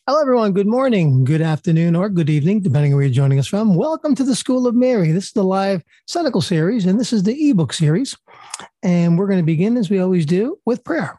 Hello, everyone. Good morning, good afternoon, or good evening, depending on where you're joining us from. Welcome to the School of Mary. This is the live Cynical series, and this is the ebook series. And we're going to begin, as we always do, with prayer.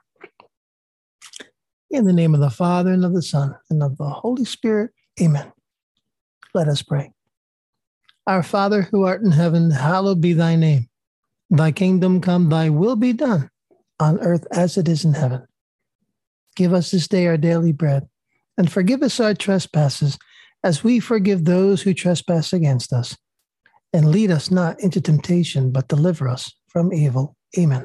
In the name of the Father, and of the Son, and of the Holy Spirit, amen. Let us pray. Our Father, who art in heaven, hallowed be thy name. Thy kingdom come, thy will be done, on earth as it is in heaven. Give us this day our daily bread, and forgive us our trespasses, as we forgive those who trespass against us. And lead us not into temptation, but deliver us from evil. Amen.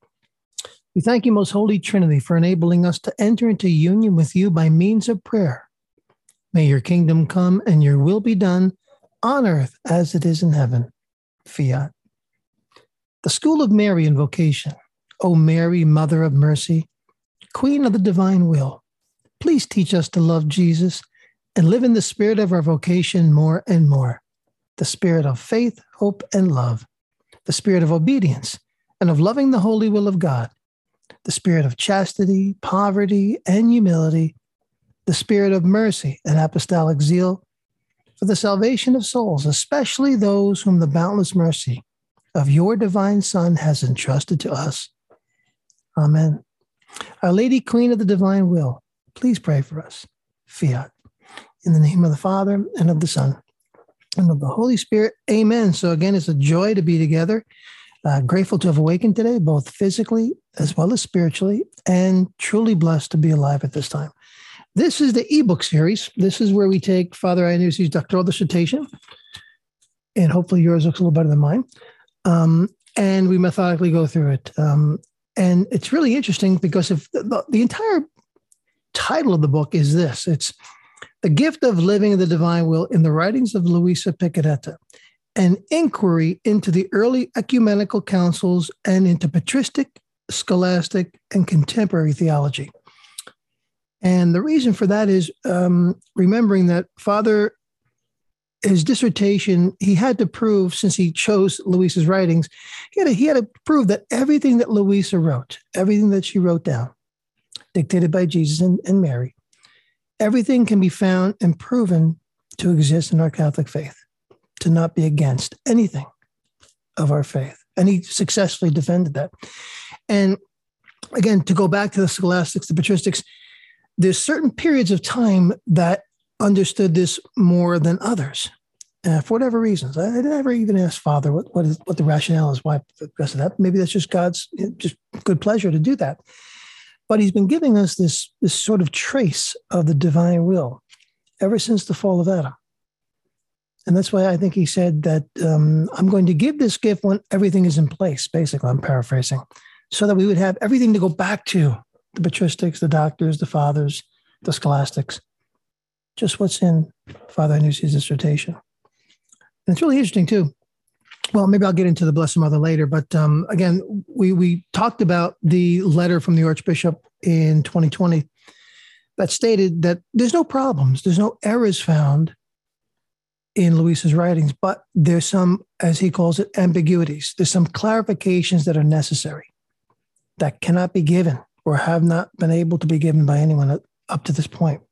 We thank you, most holy Trinity, for enabling us to enter into union with you by means of prayer. May your kingdom come and your will be done on earth as it is in heaven. Fiat. The School of Mary Invocation. O Mary, Mother of Mercy, Queen of the Divine Will, please teach us to love Jesus and live in the spirit of our vocation more and more. The spirit of faith, hope, and love. The spirit of obedience and of loving the holy will of God. The spirit of chastity, poverty, and humility. The spirit of mercy and apostolic zeal for the salvation of souls, especially those whom the boundless mercy of your divine Son has entrusted to us. Amen. Our Lady, Queen of the Divine Will, please pray for us. Fiat. In the name of the Father, and of the Son, and of the Holy Spirit. Amen. So again, it's a joy to be together. Grateful to have awakened today, both physically as well as spiritually, and truly blessed to be alive at this time. This is the ebook series. This is where we take Father Iannucci's doctoral dissertation, and hopefully yours looks a little better than mine, and we methodically go through it. And it's really interesting because if the entire title of the book is this. It's The Gift of Living in the Divine Will in the Writings of Luisa Piccarreta, an inquiry into the early ecumenical councils and into patristic, scholastic, and contemporary theology. And the reason for that is remembering that Father, his dissertation, he had to prove, since he chose Luisa's writings, he had to prove that everything that Luisa wrote, everything that she wrote down, dictated by Jesus and Mary, everything can be found and proven to exist in our Catholic faith, to not be against anything of our faith. And he successfully defended that. And again, to go back to the scholastics, the patristics, there's certain periods of time that understood this more than others, for whatever reasons. I never even asked Father what the rationale is, why because of that. Maybe that's just God's just good pleasure to do that. But he's been giving us this sort of trace of the divine will ever since the fall of Adam. And that's why I think he said that I'm going to give this gift when everything is in place, basically, I'm paraphrasing, so that we would have everything to go back to, the patristics, the doctors, the fathers, the scholastics, just what's in Father Iannucci's dissertation. And it's really interesting, too. Well, maybe I'll get into the Blessed Mother later, but again, we talked about the letter from the Archbishop in 2020 that stated that there's no problems, there's no errors found in Luisa's writings, but there's some, as he calls it, ambiguities. There's some clarifications that are necessary that cannot be given or have not been able to be given by anyone up to this point.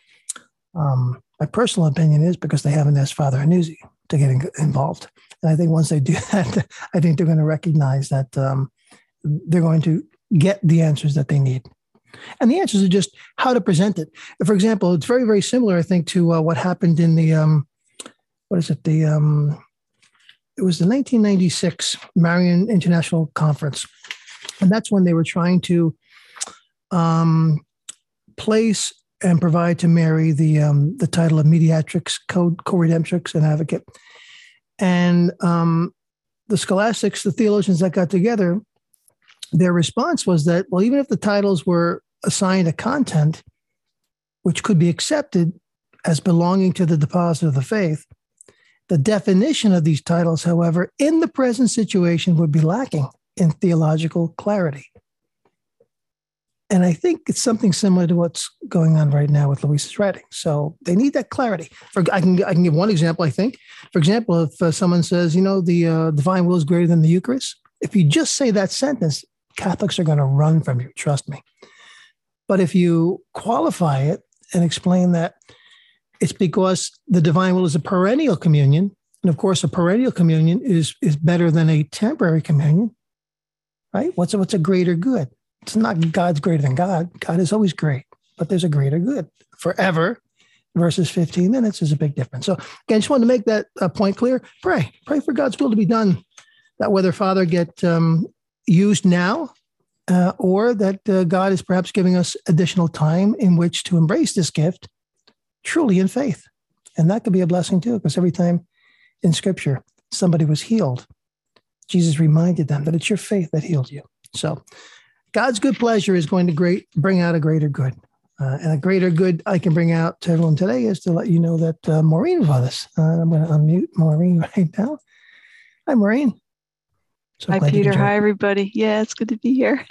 My personal opinion is because they haven't asked Father Iannuzzi to get involved. And I think once they do that, I think they're going to recognize that they're going to get the answers that they need. And the answers are just how to present it. For example, it's very, very similar, I think, to what happened in the, it was the 1996 Marian International Conference. And that's when they were trying to place and provide to Mary the title of mediatrix, co-redemptrix, and advocate. And the scholastics, the theologians that got together, their response was that, well, even if the titles were assigned a content which could be accepted as belonging to the deposit of the faith, the definition of these titles, however, in the present situation would be lacking in theological clarity. And I think it's something similar to what's going on right now with Luisa's writing. So they need that clarity. I can give one example, I think. For example, if someone says, the divine will is greater than the Eucharist, if you just say that sentence, Catholics are going to run from you, trust me. But if you qualify it and explain that it's because the divine will is a perennial communion. And of course, a perennial communion is better than a temporary communion, right? What's a greater good? It's not God's greater than God. God is always great, but there's a greater good. Forever versus 15 minutes is a big difference. So again, just wanted to make that point clear. Pray for God's will to be done, that whether Father get used now or that God is perhaps giving us additional time in which to embrace this gift truly in faith. And that could be a blessing too, because every time in Scripture somebody was healed, Jesus reminded them that it's your faith that healed you. So God's good pleasure is going to bring out a greater good. And a greater good I can bring out to everyone today is to let you know that Maureen is with us. I'm going to unmute Maureen right now. Hi, Maureen. So hi, Peter. Hi, everybody. Yeah, it's good to be here.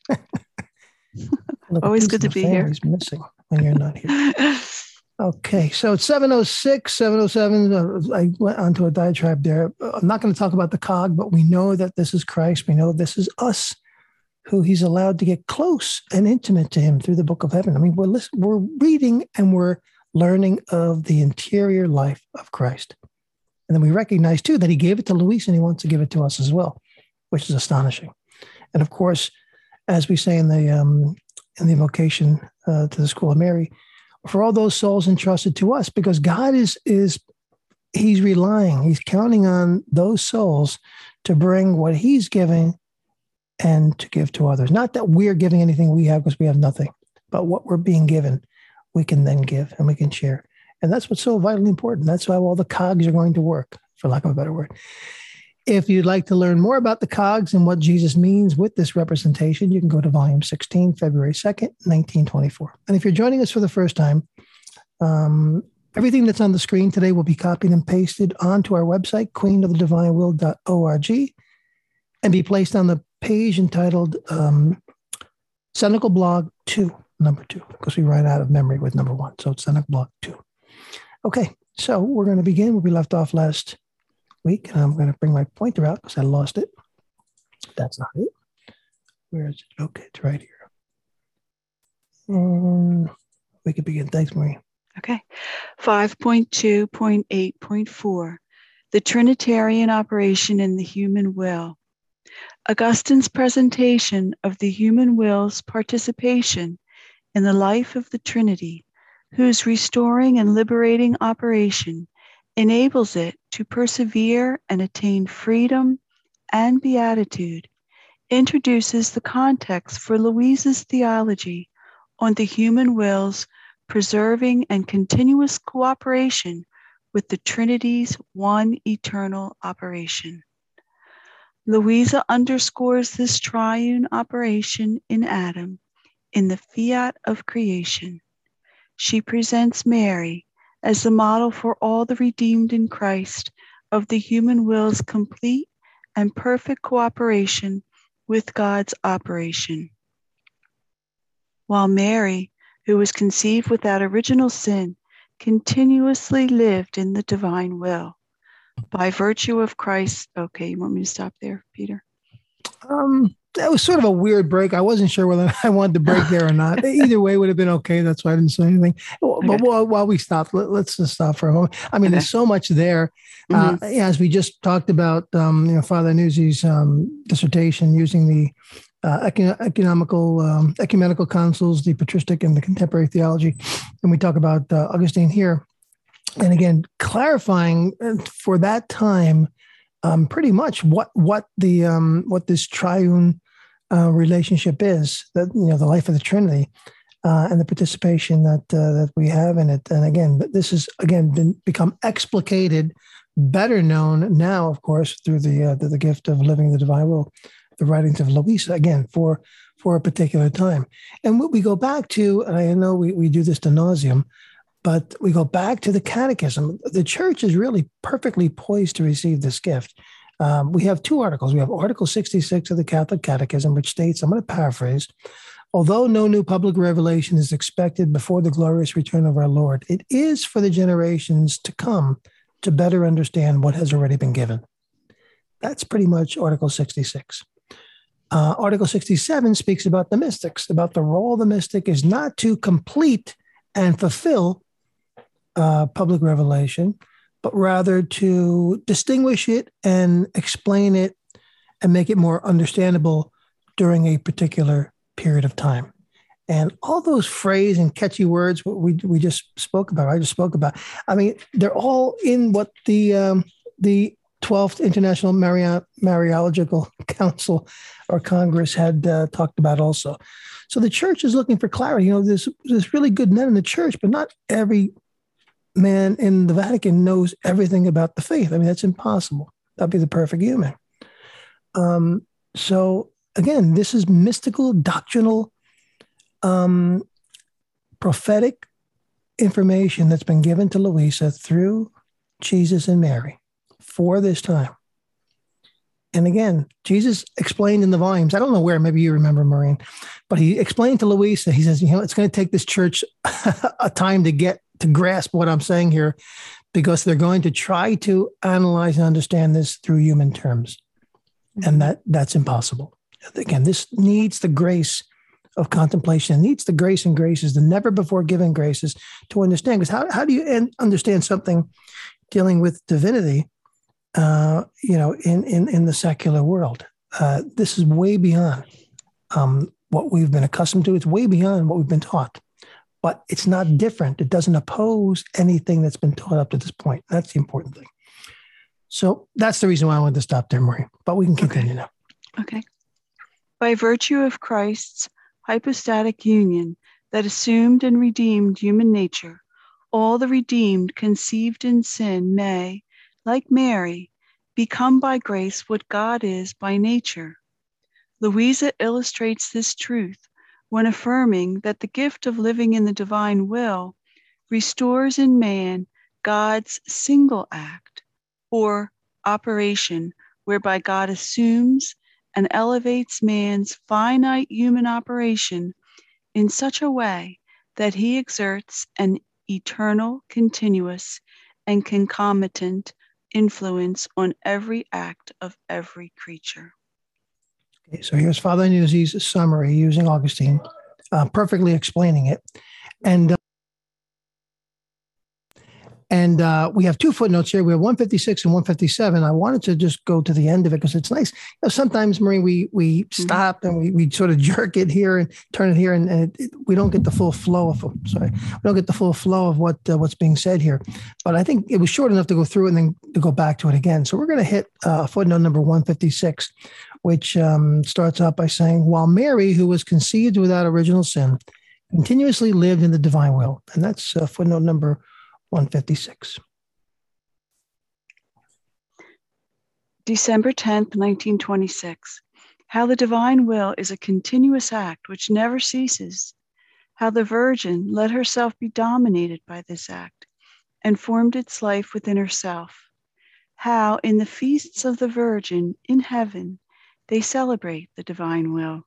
Always good to be here. He's missing when you're not here. Okay, so it's 7:06, 7:07. I went onto a diatribe there. I'm not going to talk about the cog, but we know that this is Christ. We know this is us, who he's allowed to get close and intimate to him through the book of heaven. I mean, we're reading and we're learning of the interior life of Christ. And then we recognize, too, that he gave it to Luis and he wants to give it to us as well, which is astonishing. And, of course, as we say in the invocation to the School of Mary, for all those souls entrusted to us, because God he's counting on those souls to bring what he's giving and to give to others. Not that we're giving anything we have because we have nothing, but what we're being given, we can then give and we can share. And that's what's so vitally important. That's how all the cogs are going to work, for lack of a better word. If you'd like to learn more about the cogs and what Jesus means with this representation, you can go to volume 16, February 2nd, 1924. And if you're joining us for the first time, everything that's on the screen today will be copied and pasted onto our website, queenofthedivinewill.org, and be placed on the page entitled Cenacle Blog 2, number 2, because we ran out of memory with number 1. So it's Cenacle Blog 2. Okay, so we're going to begin where we left off last week, and I'm going to bring my pointer out because I lost it. That's not it. Where is it? Okay, it's right here. And we can begin. Thanks, Marie. Okay. 5.2.8.4, the Trinitarian operation in the human will. Augustine's presentation of the human will's participation in the life of the Trinity, whose restoring and liberating operation enables it to persevere and attain freedom and beatitude, introduces the context for Luisa's theology on the human will's preserving and continuous cooperation with the Trinity's one eternal operation. Luisa underscores this triune operation in Adam in the fiat of creation. She presents Mary as the model for all the redeemed in Christ of the human will's complete and perfect cooperation with God's operation. While Mary, who was conceived without original sin, continuously lived in the divine will. By virtue of Christ. Okay, you want me to stop there, Peter? That was sort of a weird break. I wasn't sure whether I wanted to break there or not. Either way would have been okay. That's why I didn't say anything. Okay. But while we stop, let's just stop for a moment. I mean, There's so much there. As we just talked about, Father Nuzzi's dissertation using the ecumenical councils, the patristic and the contemporary theology, and we talk about Augustine here. And again, clarifying for that time, pretty much what this triune relationship is, that the life of the Trinity and the participation that we have in it. And again, this has become explicated, better known now, of course, through the gift of living the divine will, the writings of Luisa, again for a particular time. And what we go back to, and I know we do this ad nauseum, but we go back to the Catechism. The Church is really perfectly poised to receive this gift. We have two articles. We have Article 66 of the Catholic Catechism, which states, I'm going to paraphrase, although no new public revelation is expected before the glorious return of our Lord, it is for the generations to come to better understand what has already been given. That's pretty much Article 66. Article 67 speaks about the mystics, about the role of the mystic is not to complete and fulfill public revelation, but rather to distinguish it and explain it and make it more understandable during a particular period of time. And all those phrase and catchy words we just spoke about, I just spoke about, I mean, they're all in what the 12th International Mariological Council or Congress had talked about also. So the church is looking for clarity. You know, there's really good men in the church, but not every man in the Vatican knows everything about the faith. I mean, that's impossible. That'd be the perfect human. So again, this is mystical, doctrinal, prophetic information that's been given to Luisa through Jesus and Mary for this time. And again, Jesus explained in the volumes, I don't know where, maybe you remember, Maureen, but he explained to Luisa, he says, you know, it's going to take this church a time to grasp what I'm saying here, because they're going to try to analyze and understand this through human terms. And that's impossible. Again, this needs the grace of contemplation. It needs the grace and graces, the never before given graces to understand. Because how do you understand something dealing with divinity, you know, in the secular world? This is way beyond what we've been accustomed to. It's way beyond what we've been taught. But it's not different. It doesn't oppose anything that's been taught up to this point. That's the important thing. So that's the reason why I wanted to stop there, Maureen. But we can continue now. Okay. By virtue of Christ's hypostatic union that assumed and redeemed human nature, all the redeemed conceived in sin may, like Mary, become by grace what God is by nature. Luisa illustrates this truth when affirming that the gift of living in the divine will restores in man God's single act or operation, whereby God assumes and elevates man's finite human operation in such a way that he exerts an eternal, continuous, and concomitant influence on every act of every creature. Okay, so here's Father Nuzzi's summary using Augustine, perfectly explaining it. And we have two footnotes here. We have 156 and 157. I wanted to just go to the end of it because it's nice. You know, sometimes, Marie, we stop and we sort of jerk it here and turn it here, and we don't get the full flow of what's being said here. But I think it was short enough to go through it and then to go back to it again. So we're going to hit footnote number 156, which starts out by saying, while Mary, who was conceived without original sin, continuously lived in the divine will. And that's footnote number 156. December 10th, 1926. How the divine will is a continuous act which never ceases. How the Virgin let herself be dominated by this act and formed its life within herself. How in the feasts of the Virgin in heaven they celebrate the divine will.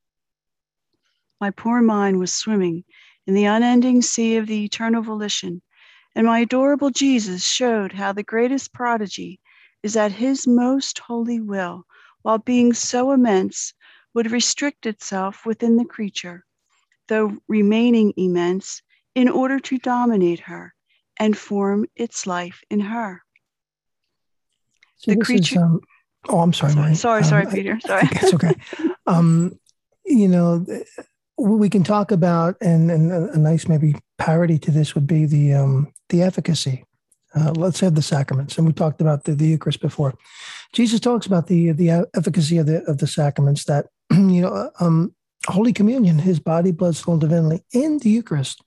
My poor mind was swimming in the unending sea of the eternal volition, and my adorable Jesus showed how the greatest prodigy is that his most holy will, while being so immense, would restrict itself within the creature, though remaining immense, in order to dominate her and form its life in her. See, the creature. I'm sorry, Marie. Sorry, Peter. Sorry. It's okay. You know, we can talk about, and a nice maybe parody to this would be the efficacy. Let's have the sacraments, and we talked about the Eucharist before. Jesus talks about the efficacy of the sacraments. That Holy Communion, His body, blood, soul, and divinity in the Eucharist,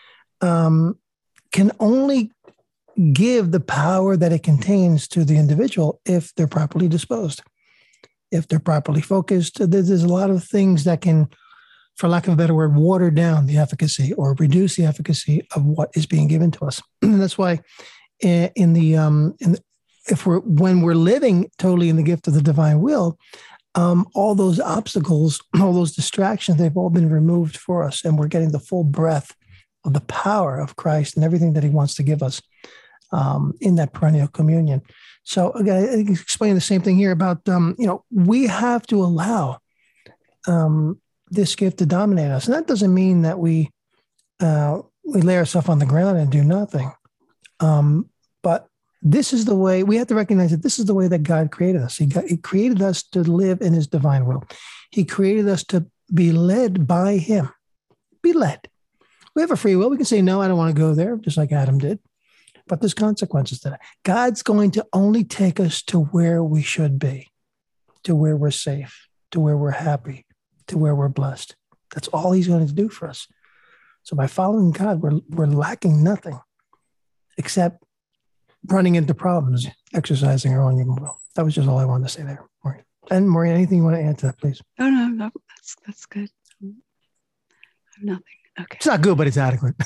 can only give the power that it contains to the individual if they're properly disposed, if they're properly focused. There's a lot of things that can, for lack of a better word, water down the efficacy or reduce the efficacy of what is being given to us. And that's why when we're living totally in the gift of the divine will, all those obstacles, all those distractions, they've all been removed for us, and we're getting the full breath of the power of Christ and everything that He wants to give us in that perennial communion. So again, I explain the same thing here about we have to allow this gift to dominate us, and that doesn't mean that we we lay ourselves on the ground and do nothing. But this is the way, we have to recognize that this is the way that God created us. He created us to live in his divine will. He created us to be led by him. Be led. We have a free will. We can say, no, I don't want to go there, just like Adam did. But there's consequences to that. God's going to only take us to where we should be, to where we're safe, to where we're happy, to where we're blessed. That's all he's going to do for us. So by following God, we're lacking nothing except running into problems, exercising our own human will. That was just all I wanted to say there, Maureen. And Maureen, anything you want to add to that, please? Oh, no, that's good. I have nothing. Okay. It's not good, but it's adequate.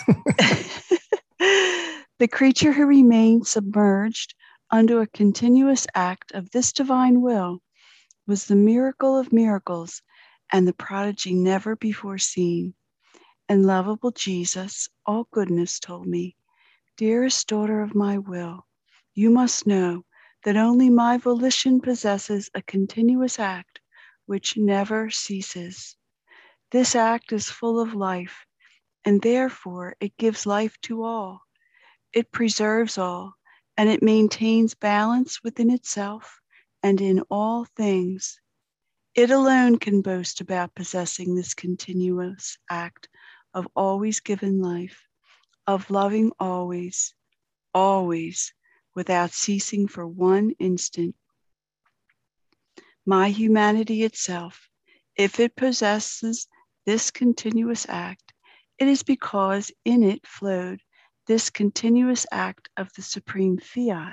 The creature who remained submerged under a continuous act of this divine will was the miracle of miracles and the prodigy never before seen. And lovable Jesus, all goodness, told me, dearest daughter of my will, you must know that only my volition possesses a continuous act which never ceases. This act is full of life, and therefore it gives life to all. It preserves all, and it maintains balance within itself and in all things. It alone can boast about possessing this continuous act of always given life, of loving always, always, without ceasing for one instant. My humanity itself, if it possesses this continuous act, it is because in it flowed this continuous act of the supreme fiat.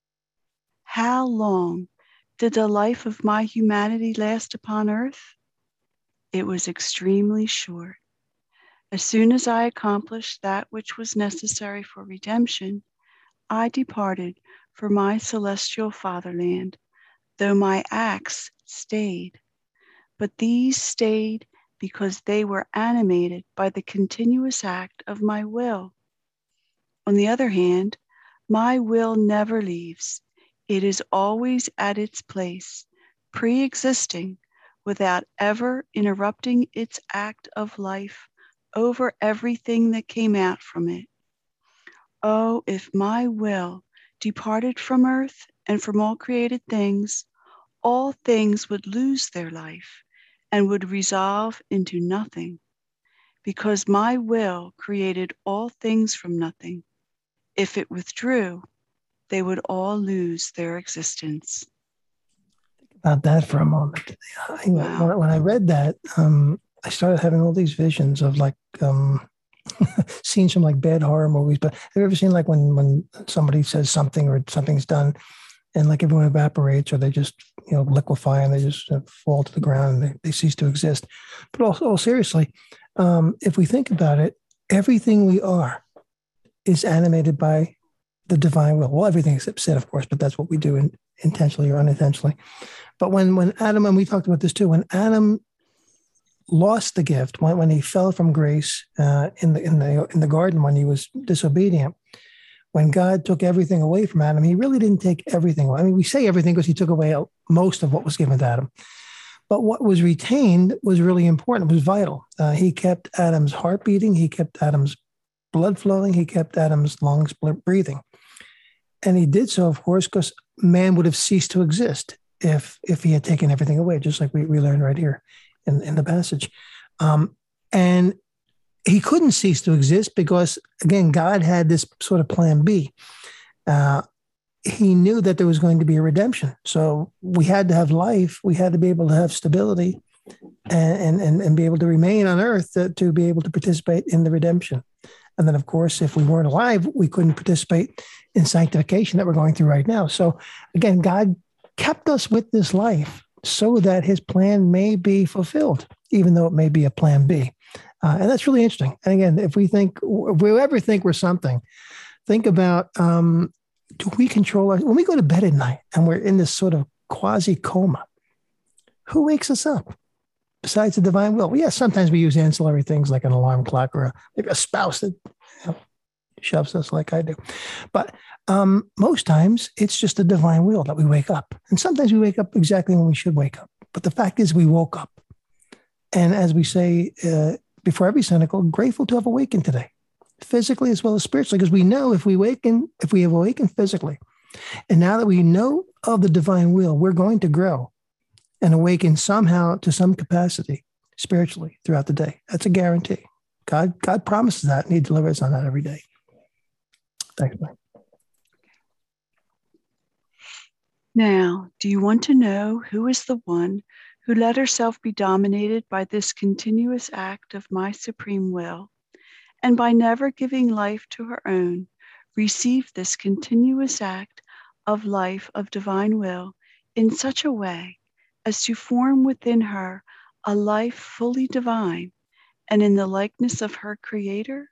How long did the life of my humanity last upon earth? It was extremely short. As soon as I accomplished that which was necessary for redemption, I departed for my celestial fatherland, though my acts stayed. But these stayed because they were animated by the continuous act of my will. On the other hand, my will never leaves. It is always at its place, pre-existing, without ever interrupting its act of life over everything that came out from it. Oh, if my will departed from earth and from all created things, all things would lose their life and would resolve into nothing, because my will created all things from nothing. If it withdrew, they would all lose their existence. Think about that for a moment. Wow. When I read that, I started having all these visions of like scenes from like bad horror movies. But have you ever seen like when somebody says something or something's done and like everyone evaporates or they just, liquefy and they just fall to the ground and they cease to exist? But also seriously, if we think about it, everything we are is animated by the divine will. Well, everything except sin, of course, but that's what we do intentionally or unintentionally. But when Adam, and we talked about this too, when Adam lost the gift, when he fell from grace in the garden, when he was disobedient, when God took everything away from Adam, he really didn't take everything away. I mean, we say everything because he took away most of what was given to Adam. But what was retained was really important. It was vital. He kept Adam's heart beating. He kept Adam's blood flowing. He kept Adam's lungs breathing. And he did so, of course, because man would have ceased to exist if he had taken everything away, just like we learned right here in the passage. And he couldn't cease to exist because, again, God had this sort of plan B. He knew that there was going to be a redemption. So we had to have life. We had to be able to have stability and be able to remain on earth to be able to participate in the redemption. And then, of course, if we weren't alive, we couldn't participate in sanctification that we're going through right now. So again, God kept us with this life so that his plan may be fulfilled, even though it may be a plan B. And that's really interesting. And again, if we ever think we're something, think about, do we control when we go to bed at night and we're in this sort of quasi coma, who wakes us up besides the divine will? Well, yes, sometimes we use ancillary things like an alarm clock or maybe a spouse that shoves us like I do. But most times it's just the divine will that we wake up. And sometimes we wake up exactly when we should wake up. But the fact is we woke up. And as we say before every cynical, grateful to have awakened today. physically as well as spiritually, because we know if we have awakened physically, and now that we know of the divine will, we're going to grow and awaken somehow to some capacity spiritually throughout the day. That's a guarantee. God promises that, and he delivers on that every day. Thanks, Mike. Now, do you want to know who is the one who let herself be dominated by this continuous act of my supreme will, and by never giving life to her own, received this continuous act of life of divine will in such a way as to form within her a life fully divine and in the likeness of her Creator?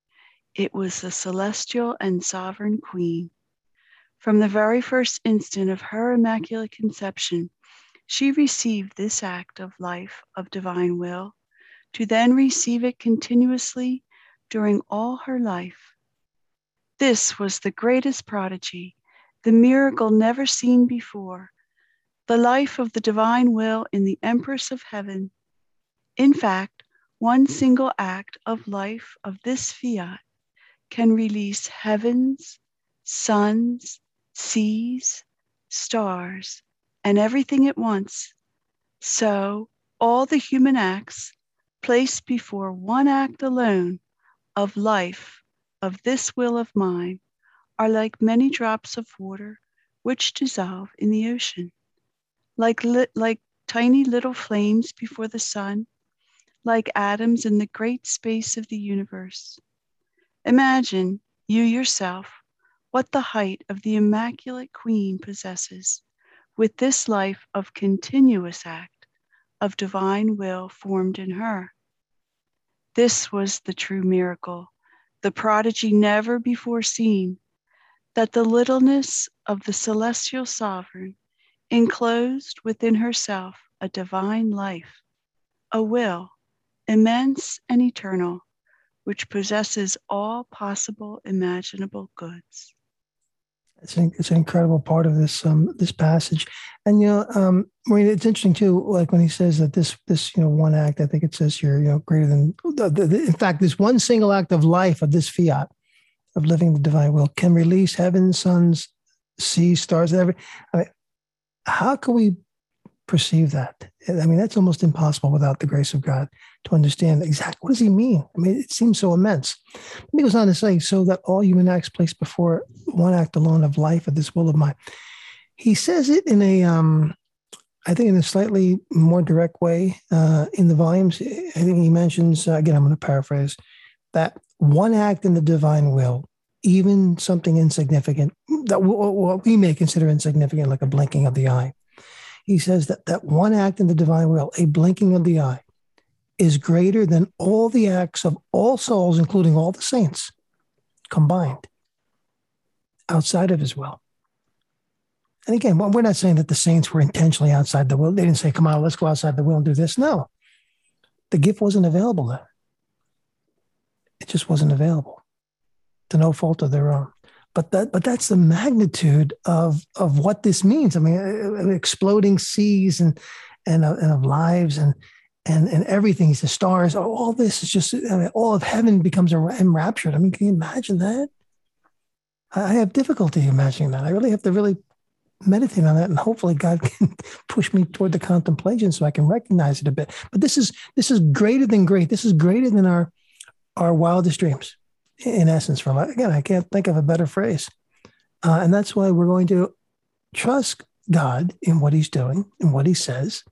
It was the celestial and sovereign Queen. From the very first instant of her immaculate conception, she received this act of life of divine will, to then receive it continuously during all her life. This was the greatest prodigy, the miracle never seen before, the life of the divine will in the Empress of Heaven. In fact, one single act of life of this fiat can release heavens, suns, seas, stars, and everything at once. So all the human acts placed before one act alone of life of this will of mine are like many drops of water which dissolve in the ocean, like tiny little flames before the sun, like atoms in the great space of the universe. Imagine you yourself what the height of the Immaculate Queen possesses with this life of continuous act of divine will formed in her. This was the true miracle, the prodigy never before seen, that the littleness of the celestial sovereign enclosed within herself a divine life, a will, immense and eternal, which possesses all possible imaginable goods. It's an incredible part of this passage, and Maureen, it's interesting too. Like when he says that this one act, I think it says here, greater than in fact, this one single act of life of this fiat of living the divine will can release heaven, suns, seas, stars, and everything. I mean, how can we perceive that? I mean, that's almost impossible without the grace of God to understand exactly what does he mean. I mean, it seems so immense. He goes on to say, so that all human acts placed before one act alone of life of this will of mine. He says it in I think in a slightly more direct way in the volumes. I think he mentions, again, I'm going to paraphrase, that one act in the divine will, even something insignificant, that what we may consider insignificant, like a blinking of the eye. He says that one act in the divine will, a blinking of the eye, is greater than all the acts of all souls, including all the saints, combined outside of his will. And again, we're not saying that the saints were intentionally outside the will. They didn't say, come on, let's go outside the will and do this. No, the gift wasn't available then. It just wasn't available to no fault of their own. But that's the magnitude of what this means. I mean, exploding seas and of lives and everything. The stars. All this is just, all of heaven becomes enraptured. I mean, can you imagine that? I have difficulty imagining that. I really have to meditate on that, and hopefully God can push me toward the contemplation so I can recognize it a bit. But this is greater than great. This is greater than our wildest dreams. In essence, again, I can't think of a better phrase. And that's why we're going to trust God in what he's doing and what he says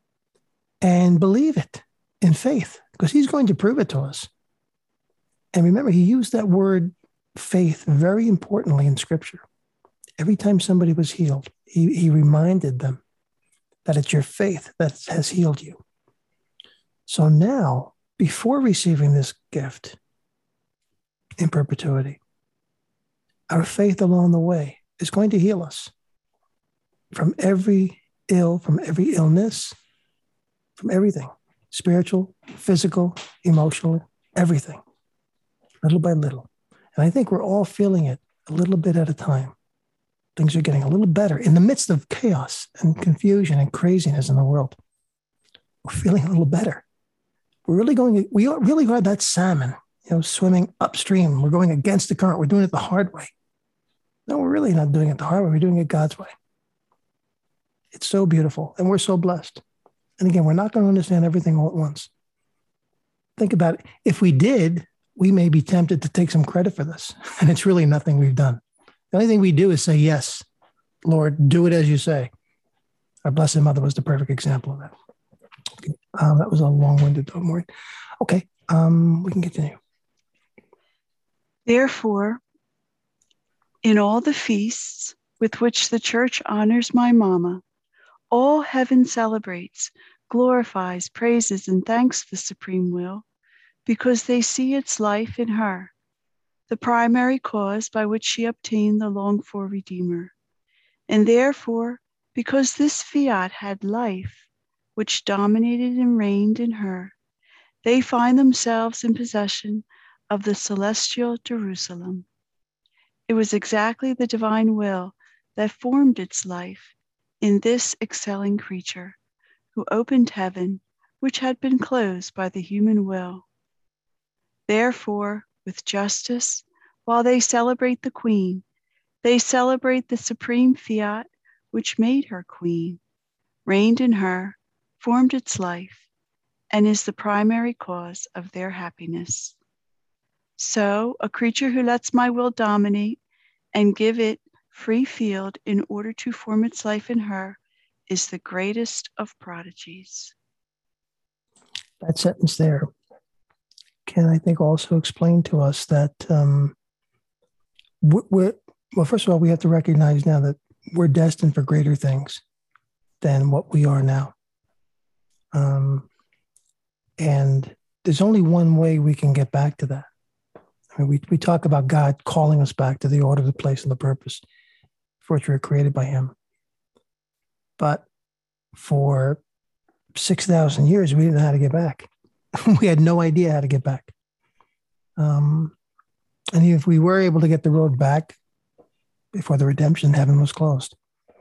and believe it in faith, because he's going to prove it to us. And remember, he used that word faith very importantly in Scripture. Every time somebody was healed, he reminded them that it's your faith that has healed you. So now, before receiving this gift, in perpetuity, our faith along the way is going to heal us from every illness, from everything, spiritual, physical, emotional, everything, little by little. And I think we're all feeling it a little bit at a time. Things are getting a little better in the midst of chaos and confusion and craziness in the world. We're feeling a little better. We really are that salmon swimming upstream. We're going against the current. We're doing it the hard way. No, we're really not doing it the hard way. We're doing it God's way. It's so beautiful, and we're so blessed. And again, we're not going to understand everything all at once. Think about it. If we did, we may be tempted to take some credit for this, and it's really nothing we've done. The only thing we do is say, yes, Lord, do it as you say. Our Blessed Mother was the perfect example of that. Okay. That was a long-winded, don't worry. Okay, we can continue. Therefore, in all the feasts with which the Church honors my Mama, all heaven celebrates, glorifies, praises, and thanks the Supreme Will, because they see its life in her, the primary cause by which she obtained the longed-for Redeemer. And therefore, because this fiat had life, which dominated and reigned in her, they find themselves in possession of the celestial Jerusalem. It was exactly the divine will that formed its life in this excelling creature, who opened heaven, which had been closed by the human will. Therefore, with justice, while they celebrate the Queen, they celebrate the supreme fiat which made her Queen, reigned in her, formed its life, and is the primary cause of their happiness. So, a creature who lets my will dominate and give it free field in order to form its life in her is the greatest of prodigies. That sentence there can, I think, also explain to us that, well, first of all, we have to recognize now that we're destined for greater things than what we are now. And there's only one way we can get back to that. I mean, we talk about God calling us back to the order, the place, and the purpose for which we were created by him. But for 6,000 years, we didn't know how to get back. We had no idea how to get back. And if we were able to get the road back before the redemption, heaven was closed.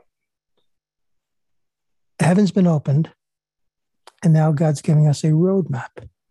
Heaven's been opened, and now God's giving us a roadmap,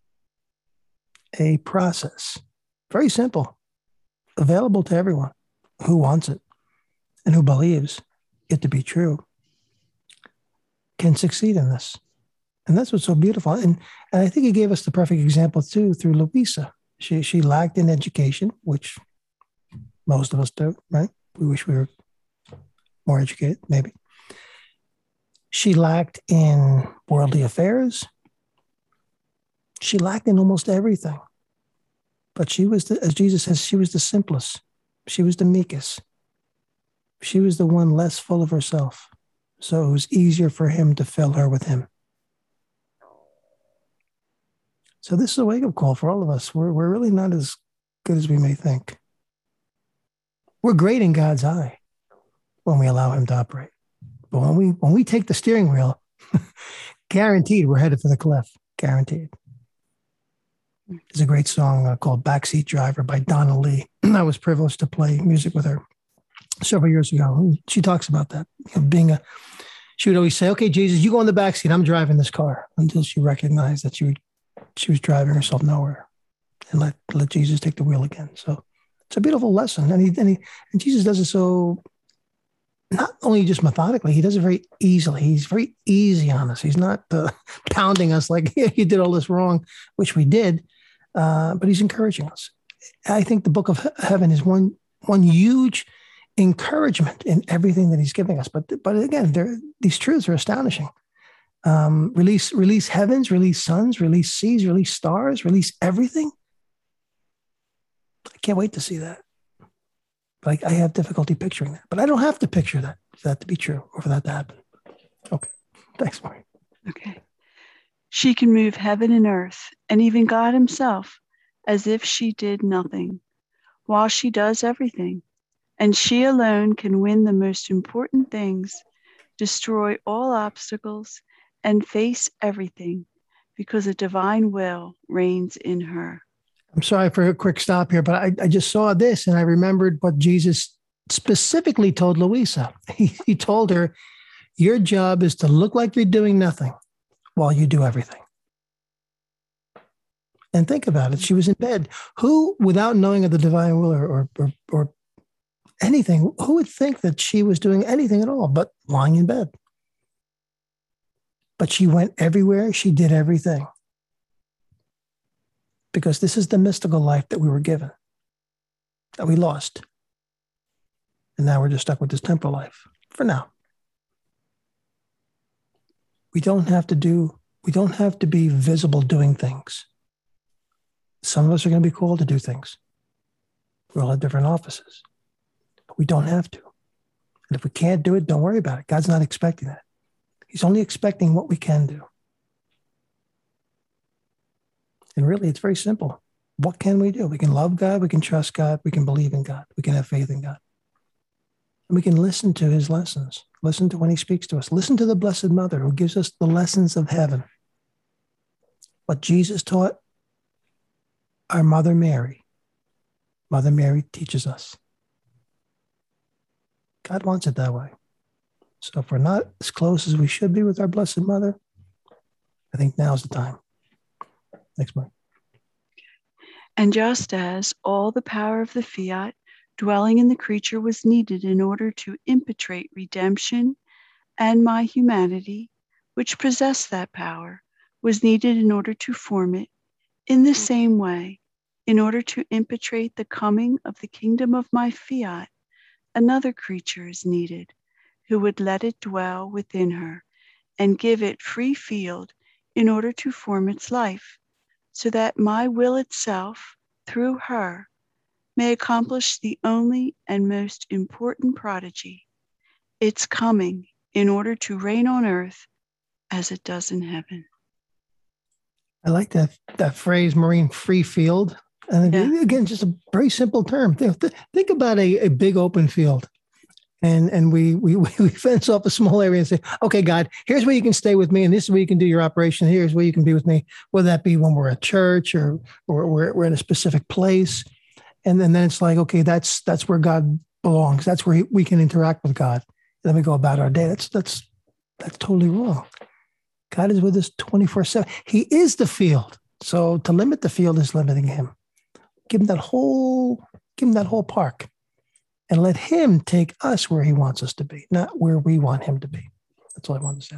a process. Very simple, available to everyone who wants it and who believes it to be true can succeed in this. And that's what's so beautiful. And I think he gave us the perfect example too through Louisa. She lacked in education, which most of us do, right? We wish we were more educated, maybe. She lacked in worldly affairs. She lacked in almost everything. But she was, as Jesus says, she was the simplest. She was the meekest. She was the one less full of herself. So it was easier for him to fill her with him. So this is a wake-up call for all of us. We're really not as good as we may think. We're great in God's eye when we allow him to operate. But when we take the steering wheel, guaranteed we're headed for the cliff. Guaranteed. There's a great song called Backseat Driver by Donna Lee. I was privileged to play music with her several years ago. And she talks about that. She would always say, okay, Jesus, you go in the backseat. I'm driving this car, until she recognized that she was driving herself nowhere, and let Jesus take the wheel again. So it's a beautiful lesson. And Jesus does it so not only just methodically, he does it very easily. He's very easy on us. He's not pounding us like, yeah, you did all this wrong, which we did. But he's encouraging us. I think the book of heaven is one huge encouragement in everything that he's giving us. But again, these truths are astonishing. Release heavens, release suns, release seas, release stars, release everything. I can't wait to see that. But I have difficulty picturing that. But I don't have to picture that for that to be true or for that to happen. Okay. Thanks, Maureen. Okay. She can move heaven and earth and even God himself as if she did nothing, while she does everything. And she alone can win the most important things, destroy all obstacles, and face everything, because a divine will reigns in her. I'm sorry for a quick stop here, but I just saw this and I remembered what Jesus specifically told Louisa. He told her, your job is to look like you're doing nothing while you do everything. And think about it. She was in bed. Who, without knowing of the divine will or anything, who would think that she was doing anything at all but lying in bed? But she went everywhere. She did everything. Because this is the mystical life that we were given, that we lost. And now we're just stuck with this temporal life for now. We don't have to be visible doing things. Some of us are going to be called to do things. We all have different offices, but we don't have to. And if we can't do it, don't worry about it. God's not expecting that. He's only expecting what we can do. And really, it's very simple. What can we do? We can love God. We can trust God. We can believe in God. We can have faith in God. And we can listen to his lessons. Listen to when he speaks to us. Listen to the Blessed Mother who gives us the lessons of heaven. What Jesus taught our Mother Mary. Mother Mary teaches us. God wants it that way. So if we're not as close as we should be with our Blessed Mother, I think now's the time. Next one. And just as all the power of the fiat dwelling in the creature was needed in order to impetrate redemption, and my humanity, which possessed that power, was needed in order to form it, in the same way, in order to impetrate the coming of the kingdom of my fiat, another creature is needed, who would let it dwell within her and give it free field in order to form its life, so that my will itself, through her, may accomplish the only and most important prodigy, its coming in order to reign on earth as it does in heaven. I like that phrase, Maureen, free field. And again, just a very simple term. Think about a big open field. And we fence off a small area and say, okay, God, here's where you can stay with me, and this is where you can do your operation. Here's where you can be with me, whether that be when we're at church or we're in a specific place. And then it's like, okay, that's where God belongs. That's where we can interact with God. And then we go about our day. That's totally wrong. God is with us 24/7. He is the field. So to limit the field is limiting him. Give him that whole park. And let him take us where he wants us to be, not where we want him to be. That's all I want to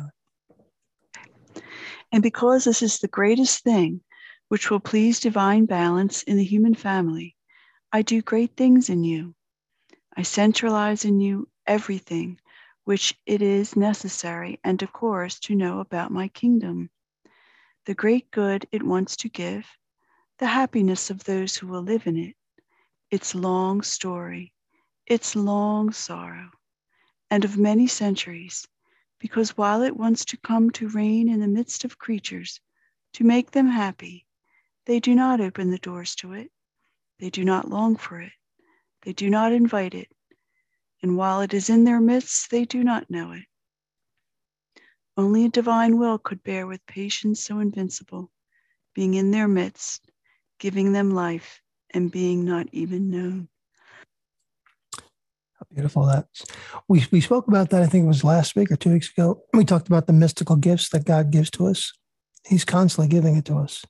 say. And because this is the greatest thing which will please divine balance in the human family, I do great things in you. I centralize in you everything which it is necessary and decorous to know about my kingdom, the great good it wants to give, the happiness of those who will live in it, its long story, its long sorrow, and of many centuries, because while it wants to come to reign in the midst of creatures, to make them happy, they do not open the doors to it, they do not long for it, they do not invite it, and while it is in their midst, they do not know it. Only a divine will could bear with patience so invincible, being in their midst, giving them life, and being not even known. How beautiful that's. We spoke about that, I think it was last week or 2 weeks ago. We talked about the mystical gifts that God gives to us. He's constantly giving it to us.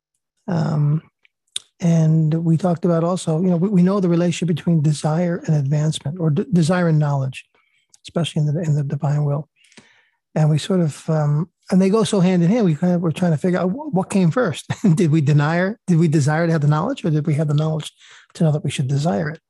And we talked about also, we know the relationship between desire and advancement, or desire and knowledge, especially in the divine will. And we sort of, and they go so hand in hand. We're trying to figure out what came first. Did we desire to have the knowledge, or did we have the knowledge to know that we should desire it?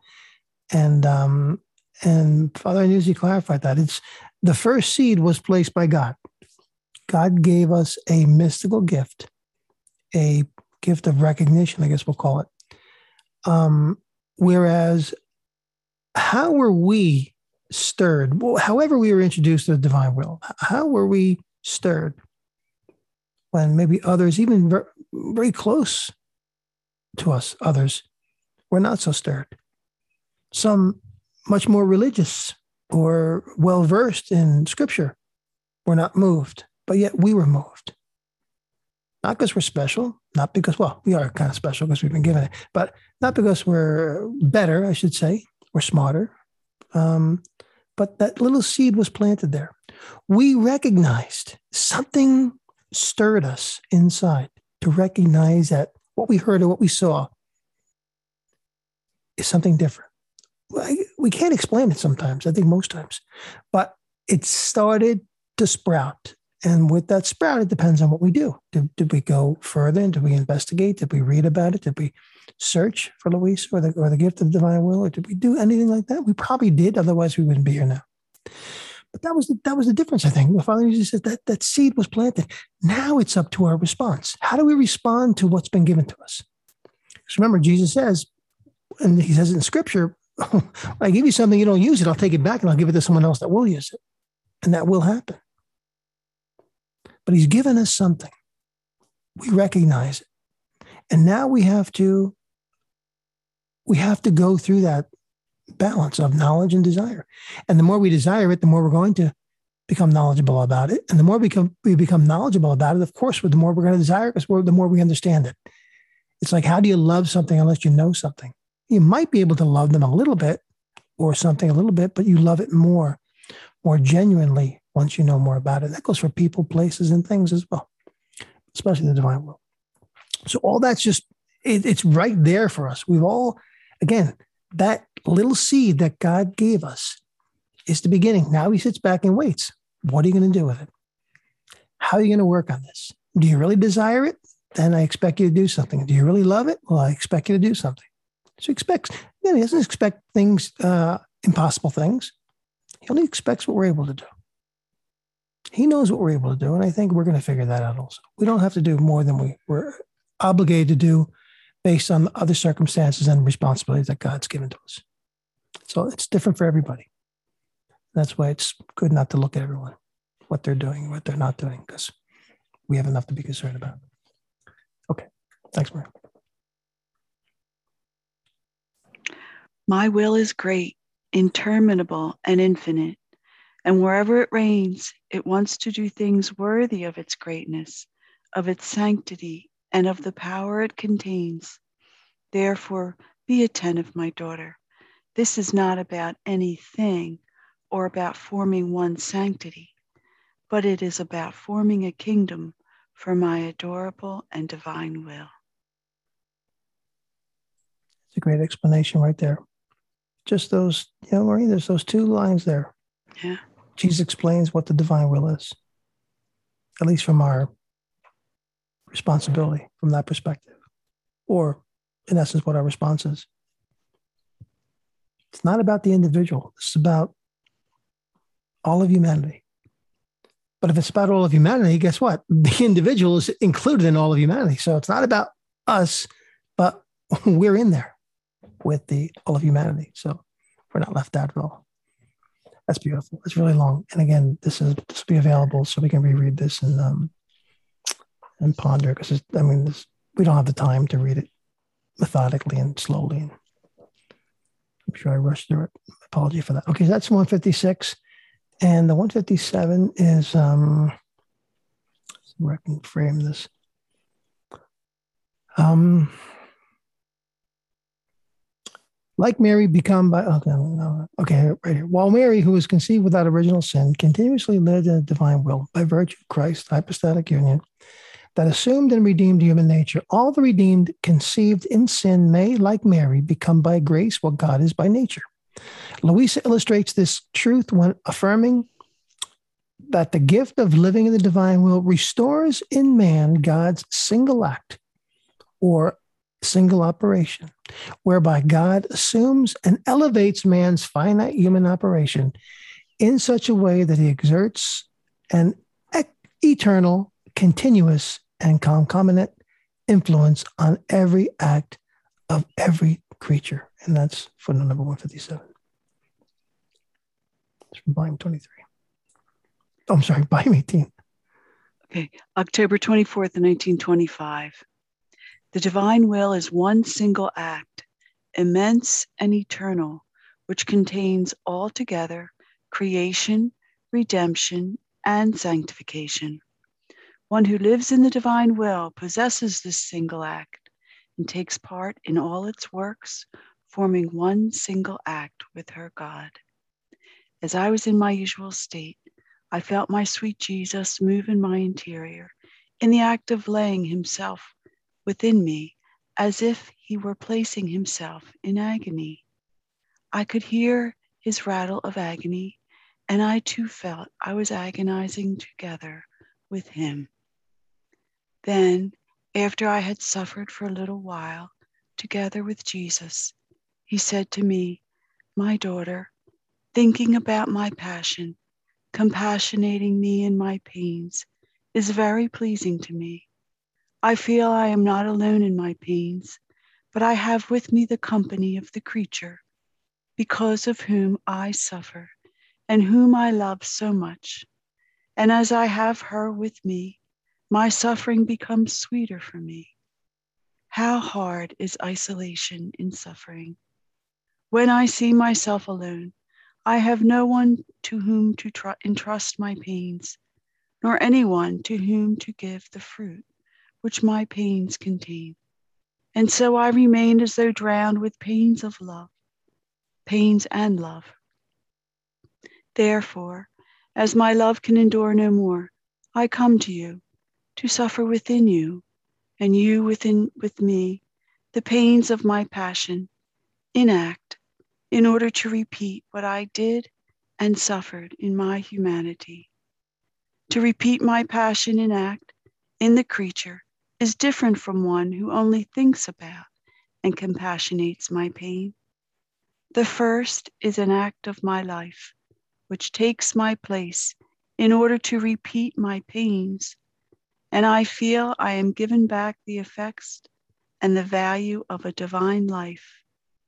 And Father Nuzzi clarified that it's the first seed was placed by God. God gave us a mystical gift, a gift of recognition, I guess we'll call it. Whereas, how were we stirred? However we were introduced to the divine will, how were we stirred when maybe others, even very close to us, others were not so stirred? Some much more religious or well-versed in scripture were not moved, but yet we were moved. Not because we're special, not because, we are kind of special because we've been given it, but not because we're better, I should say, or smarter. But that little seed was planted there. We recognized something stirred us inside to recognize that what we heard or what we saw is something different. We can't explain it sometimes, I think most times, but it started to sprout. And with that sprout, it depends on what we do. Did we go further? And did we investigate? Did we read about it? Did we search for Luis or the gift of divine will? Or did we do anything like that? We probably did. Otherwise, we wouldn't be here now. But that was the difference, I think. The Father usually said that seed was planted. Now it's up to our response. How do we respond to what's been given to us? Because remember, Jesus says, and he says it in Scripture, I give you something, you don't use it, I'll take it back and I'll give it to someone else that will use it. And that will happen. But he's given us something. We recognize it. And now we have to go through that balance of knowledge and desire. And the more we desire it, the more we're going to become knowledgeable about it. And the more we become knowledgeable about it, of course, the more we're going to desire it, because the more we understand it. It's like, how do you love something unless you know something? You might be able to love them a little bit or something a little bit, but you love it more genuinely once you know more about it. That goes for people, places, and things as well, especially the divine will. So all that's just, it's right there for us. We've all, again, that little seed that God gave us is the beginning. Now he sits back and waits. What are you going to do with it? How are you going to work on this? Do you really desire it? Then I expect you to do something. Do you really love it? Well, I expect you to do something. So he doesn't expect things, impossible things. He only expects what we're able to do. He knows what we're able to do, and I think we're going to figure that out also. We don't have to do more than we're obligated to do based on other circumstances and responsibilities that God's given to us. So it's different for everybody. That's why it's good not to look at everyone, what they're doing, what they're not doing, because we have enough to be concerned about. Okay. Thanks, Maria. My will is great, interminable, and infinite. And wherever it reigns, it wants to do things worthy of its greatness, of its sanctity, and of the power it contains. Therefore, be attentive, my daughter. This is not about anything or about forming one's sanctity, but it is about forming a kingdom for my adorable and divine will. It's a great explanation right there. Just those, Marie, there's those two lines there. Yeah. Jesus explains what the divine will is, at least from our responsibility, from that perspective, or in essence, what our response is. It's not about the individual. It's about all of humanity. But if it's about all of humanity, guess what? The individual is included in all of humanity. So it's not about us, but we're in there with all of humanity. So we're not left out at all. That's beautiful. It's really long. And again, this will be available so we can reread this and ponder, because we don't have the time to read it methodically and slowly. And I'm sure I rushed through it. Apology for that. Okay, so that's 156. And the 157 is, where I can frame this. Like Mary, become by, right here. While Mary, who was conceived without original sin, continuously lived in a divine will by virtue of Christ's hypostatic union that assumed and redeemed human nature, all the redeemed conceived in sin may, like Mary, become by grace what God is by nature. Louisa illustrates this truth when affirming that the gift of living in the divine will restores in man God's single act or single operation, whereby God assumes and elevates man's finite human operation in such a way that he exerts an eternal, continuous, and concomitant influence on every act of every creature. And that's footnote number 157. It's from volume 23. Oh, I'm sorry, volume 18. Okay, October 24th, 1925. The divine will is one single act, immense and eternal, which contains altogether creation, redemption, and sanctification. One who lives in the divine will possesses this single act and takes part in all its works, forming one single act with her God. As I was in my usual state, I felt my sweet Jesus move in my interior in the act of laying himself within me as if he were placing himself in agony. I could hear his rattle of agony, and I too felt I was agonizing together with him. Then, after I had suffered for a little while together with Jesus, he said to me, "My daughter, thinking about my passion, compassionating me in my pains, is very pleasing to me. I feel I am not alone in my pains, but I have with me the company of the creature, because of whom I suffer, and whom I love so much. And as I have her with me, my suffering becomes sweeter for me. How hard is isolation in suffering! When I see myself alone, I have no one to whom to entrust my pains, nor anyone to whom to give the fruit which my pains contain. And so I remain as though drowned with pains and love. Therefore, as my love can endure no more, I come to you to suffer within you, and you with me, the pains of my passion, in act, in order to repeat what I did and suffered in my humanity. To repeat my passion in act, in the creature, is different from one who only thinks about and compassionates my pain. The first is an act of my life, which takes my place in order to repeat my pains, and I feel I am given back the effects and the value of a divine life.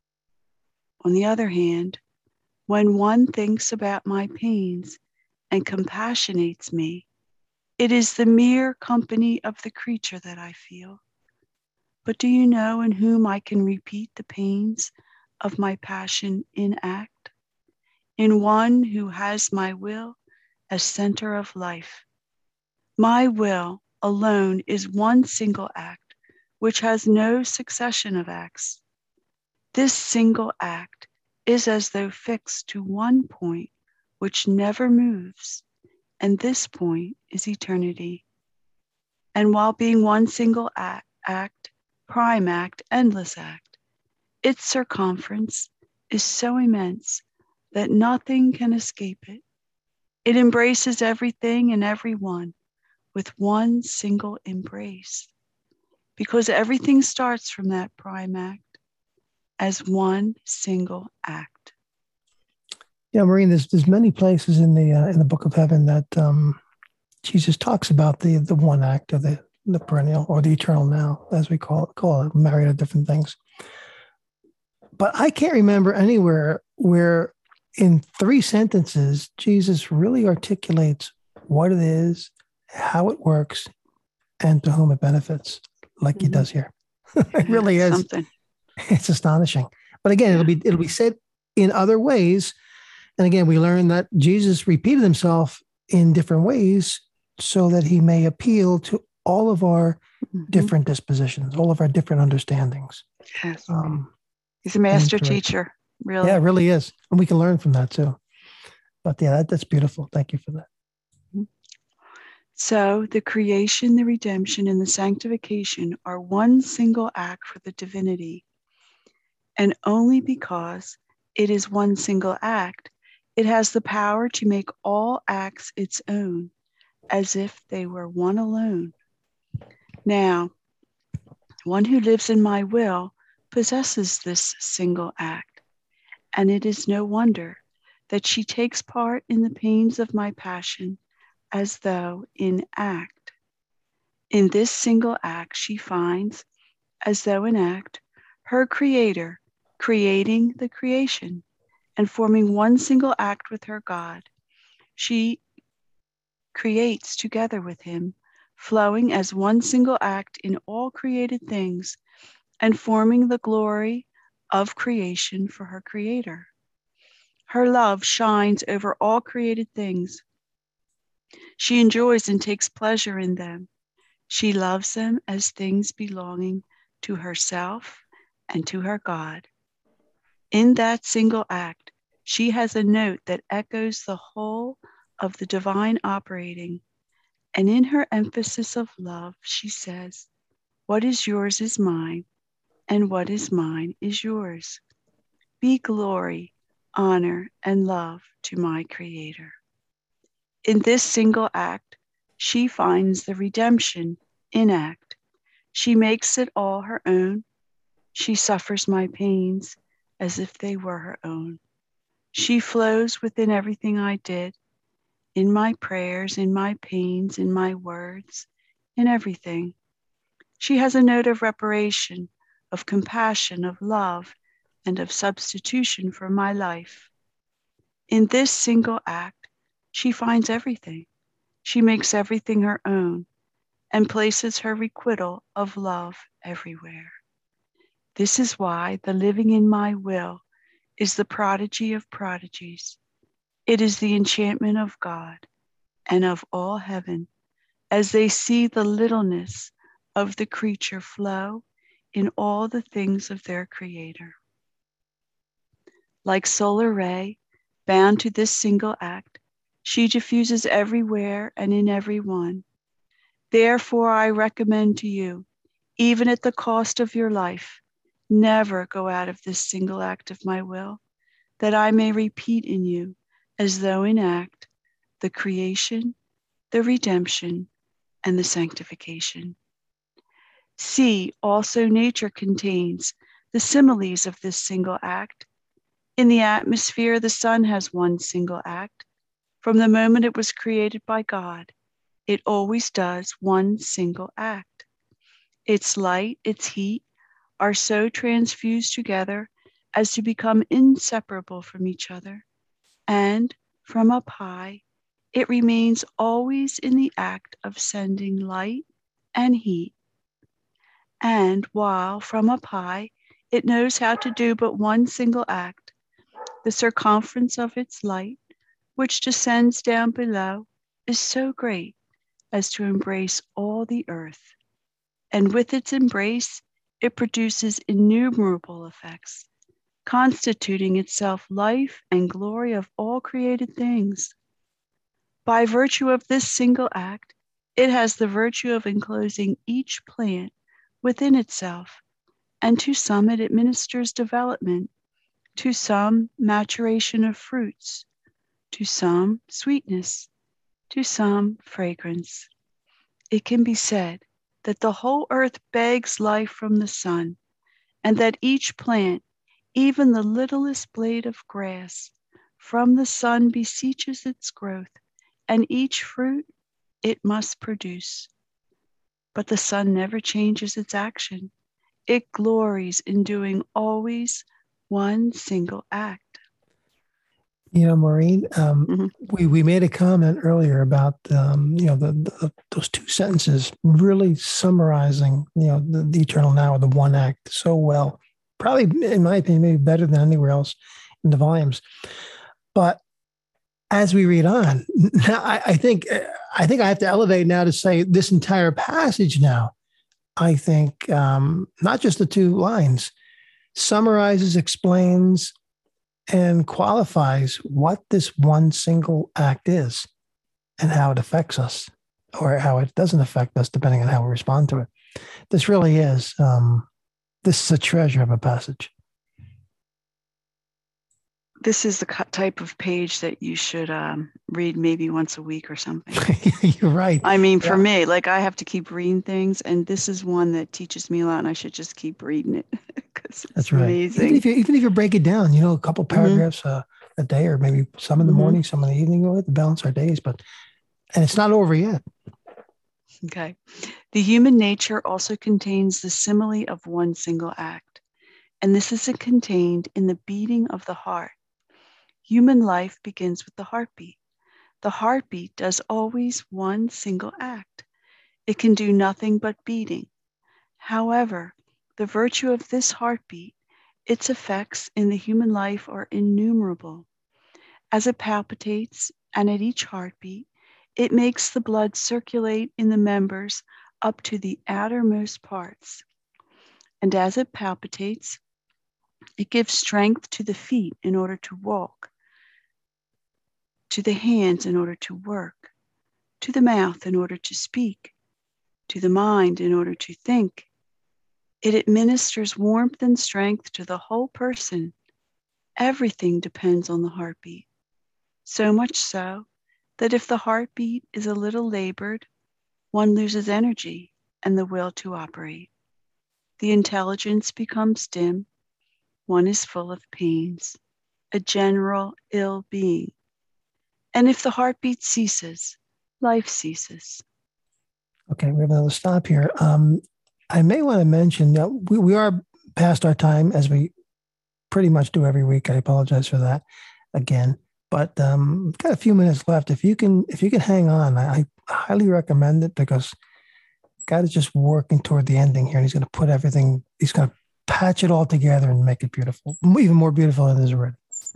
On the other hand, when one thinks about my pains and compassionates me, it is the mere company of the creature that I feel. But do you know in whom I can repeat the pains of my passion in act? In one who has my will as center of life. My will alone is one single act, which has no succession of acts. This single act is as though fixed to one point which never moves, and this point is eternity. And while being one single act, prime act, endless act, its circumference is so immense that nothing can escape it. It embraces everything and everyone with one single embrace, because everything starts from that prime act as one single act. Yeah, Maureen, there's many places in the Book of Heaven that Jesus talks about the one act of the perennial or the eternal now, as we call it, married to different things. But I can't remember anywhere where in 3 sentences, Jesus really articulates what it is, how it works, and to whom it benefits, like he does here. It really is. Something. It's astonishing. But again, it'll be said in other ways. And again, we learn that Jesus repeated himself in different ways so that he may appeal to all of our different dispositions, all of our different understandings. Yes. He's a master teacher, really. Yeah, it really is. And we can learn from that too. But yeah, that's beautiful. Thank you for that. So the creation, the redemption, and the sanctification are one single act for the divinity. And only because it is one single act, it has the power to make all acts its own, as if they were one alone. Now, one who lives in my will possesses this single act, and it is no wonder that she takes part in the pains of my passion as though in act. In this single act she finds, as though in act, her Creator creating the creation and forming one single act with her God. She creates together with him, flowing as one single act in all created things and forming the glory of creation for her Creator. Her love shines over all created things. She enjoys and takes pleasure in them. She loves them as things belonging to herself and to her God. In that single act, she has a note that echoes the whole of the divine operating. And in her emphasis of love, she says, "What is yours is mine, and what is mine is yours. Be glory, honor, and love to my Creator. In this single act, she finds the redemption in act. She makes it all her own. She suffers my pains as if they were her own. She flows within everything I did, in my prayers, in my pains, in my words, in everything. She has a note of reparation, of compassion, of love, and of substitution for my life. In this single act, she finds everything. She makes everything her own and places her requital of love everywhere. This is why the living in my will is the prodigy of prodigies. It is the enchantment of God and of all heaven as they see the littleness of the creature flow in all the things of their Creator. Like solar ray, bound to this single act, she diffuses everywhere and in every one. Therefore, I recommend to you, even at the cost of your life, never go out of this single act of my will, that I may repeat in you, as though in act, the creation, the redemption, and the sanctification. See, also nature contains the similes of this single act. In the atmosphere, the sun has one single act. From the moment it was created by God, it always does one single act. Its light, its heat are so transfused together as to become inseparable from each other. And from up high, it remains always in the act of sending light and heat. And while from up high, it knows how to do but one single act, the circumference of its light, which descends down below, is so great as to embrace all the earth. And with its embrace, it produces innumerable effects, constituting itself life and glory of all created things. By virtue of this single act, it has the virtue of enclosing each plant within itself, and to some it administers development, to some maturation of fruits, to some sweetness, to some fragrance. It can be said that the whole earth begs life from the sun, and that each plant, even the littlest blade of grass, from the sun beseeches its growth, and each fruit it must produce. But the sun never changes its action. It glories in doing always one single act. You know, Maureen, we made a comment earlier about those two sentences really summarizing the eternal now or the one act so well. Probably, in my opinion, maybe better than anywhere else in the volumes. But as we read on, now I think I have to elevate now to say this entire passage now. I think not just the two lines, summarizes, explains, and qualifies what this one single act is and how it affects us or how it doesn't affect us, depending on how we respond to it. This really is, this is a treasure of a passage. This is the type of page that you should read maybe once a week or something. You're right. I mean, for me, like I have to keep reading things, and this is one that teaches me a lot, and I should just keep reading it because it's That's right. amazing. Even if you break it down, a couple paragraphs a day, or maybe some in the morning, some in the evening, we have to balance our days. And it's not over yet. Okay. The human nature also contains the simile of one single act, and this is contained in the beating of the heart. Human life begins with the heartbeat. The heartbeat does always one single act. It can do nothing but beating. However, the virtue of this heartbeat, its effects in the human life are innumerable. As it palpitates, and at each heartbeat, it makes the blood circulate in the members up to the outermost parts. And as it palpitates, it gives strength to the feet in order to walk, to the hands in order to work, to the mouth in order to speak, to the mind in order to think, It administers warmth and strength to the whole person. Everything depends on the heartbeat. So much so that if the heartbeat is a little labored, one loses energy and the will to operate. The intelligence becomes dim. One is full of pains, a general ill being. And if the heartbeat ceases, life ceases. Okay, we have another stop here. I may want to mention that we are past our time, as we pretty much do every week. I apologize for that again, but we've got a few minutes left. If you can hang on, I highly recommend it, because God is just working toward the ending here, and He's going to put everything. He's going to patch it all together and make it beautiful, even more beautiful than it is already.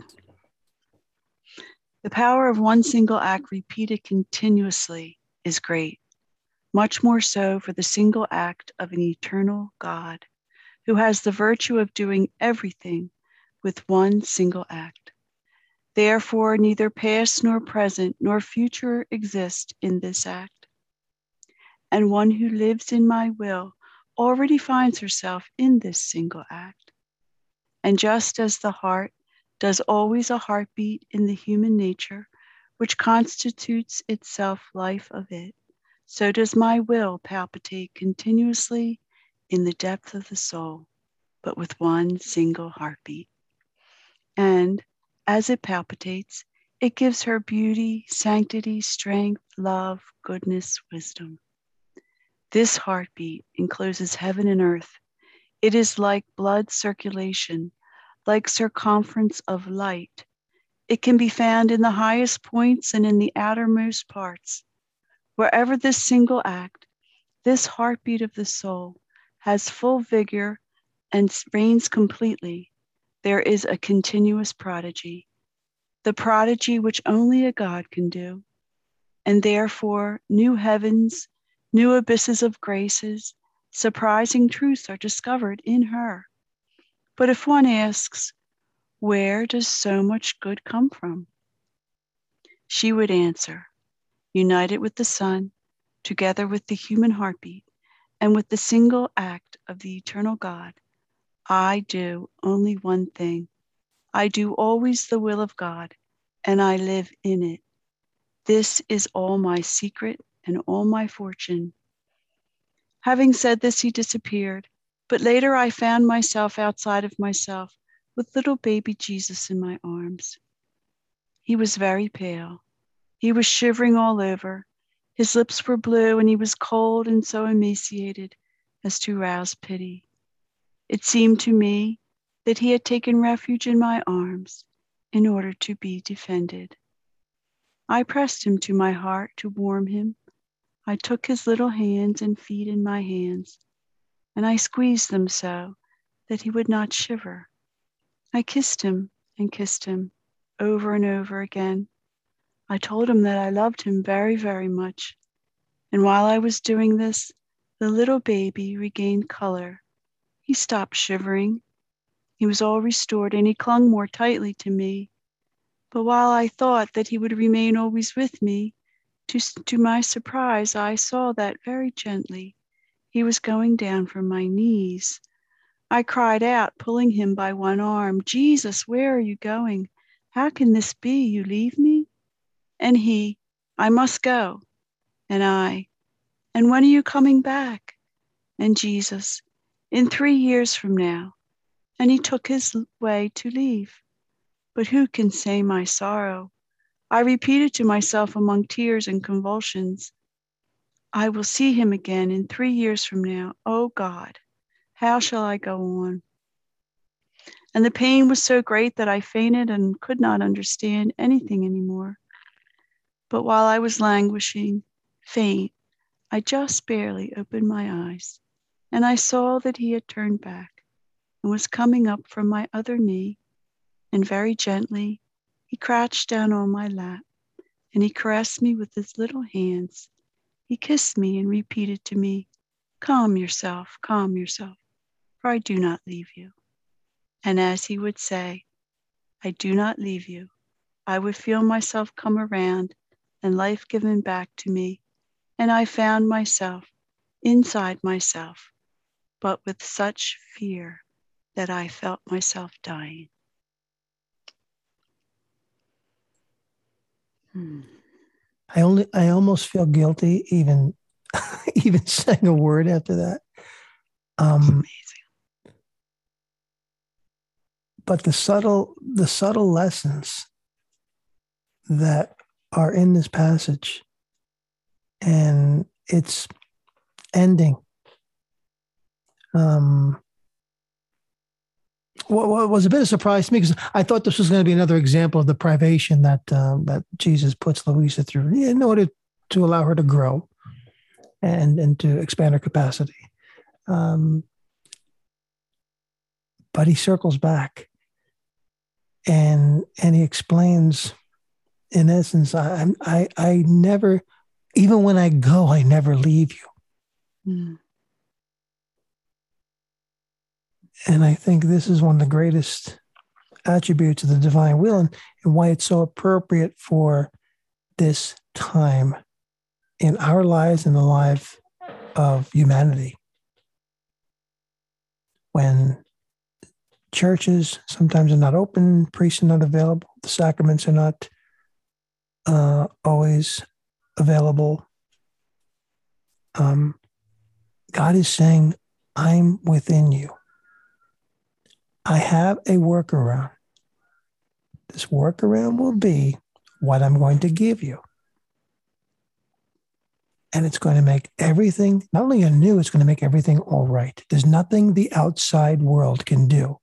The power of one single act repeated continuously is great, much more so for the single act of an eternal God, who has the virtue of doing everything with one single act. Therefore, neither past nor present nor future exist in this act. And one who lives in my will already finds herself in this single act. And just as the heart does always a heartbeat in the human nature, which constitutes itself life of it, so does my will palpitate continuously in the depth of the soul, but with one single heartbeat. And as it palpitates, it gives her beauty, sanctity, strength, love, goodness, wisdom. This heartbeat encloses heaven and earth. It is like blood circulation, like circumference of light. It can be found in the highest points and in the outermost parts. Wherever this single act, this heartbeat of the soul, has full vigor and reigns completely, there is a continuous prodigy, the prodigy which only a God can do. And therefore, new heavens, new abysses of graces, surprising truths are discovered in her. But if one asks, where does so much good come from? She would answer, united with the sun, together with the human heartbeat, and with the single act of the eternal God, I do only one thing. I do always the will of God, and I live in it. This is all my secret and all my fortune. Having said this, he disappeared, but later I found myself outside of myself with little baby Jesus in my arms. He was very pale. He was shivering all over. His lips were blue, and he was cold and so emaciated as to rouse pity. It seemed to me that he had taken refuge in my arms in order to be defended. I pressed him to my heart to warm him. I took his little hands and feet in my hands, and I squeezed them so that he would not shiver. I kissed him and kissed him over and over again. I told him that I loved him very, very much. And while I was doing this, the little baby regained color. He stopped shivering. He was all restored, and he clung more tightly to me. But while I thought that he would remain always with me, to my surprise, I saw that very gently he was going down from my knees. I cried out, pulling him by one arm, Jesus, where are you going? How can this be? You leave me? And he, I must go. And I, and when are you coming back? And Jesus, in 3 years from now. And he took his way to leave. But who can say my sorrow? I repeated to myself among tears and convulsions, I will see him again in 3 years from now. Oh God, how shall I go on? And the pain was so great that I fainted and could not understand anything anymore. But while I was languishing, faint, I just barely opened my eyes, and I saw that he had turned back and was coming up from my other knee, and very gently he crouched down on my lap, and he caressed me with his little hands. He kissed me and repeated to me, calm yourself, for I do not leave you. And as he would say, I do not leave you, I would feel myself come around and life given back to me, and I found myself inside myself, but with such fear that I felt myself dying. I almost feel guilty even even saying a word after that. Amazing. But the subtle lessons that are in this passage and its ending. What was a bit of a surprise to me, because I thought this was going to be another example of the privation that that Jesus puts Louisa through in order to allow her to grow and to expand her capacity. But he circles back and he explains, in essence, I never, even when I go, I never leave you. Mm. And I think this is one of the greatest attributes of the divine will, and why it's so appropriate for this time in our lives and the life of humanity. When churches sometimes are not open, priests are not available, the sacraments are not always available. God is saying, I'm within you. I have a workaround. This workaround will be what I'm going to give you. And it's going to make everything, not only anew, it's going to make everything all right. There's nothing the outside world can do